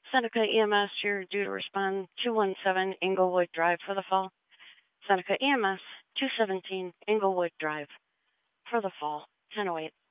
Seneca EMS, you're due to respond 217 Englewood Drive for the fall. Seneca EMS, 217 Englewood Drive for the fall, 1008.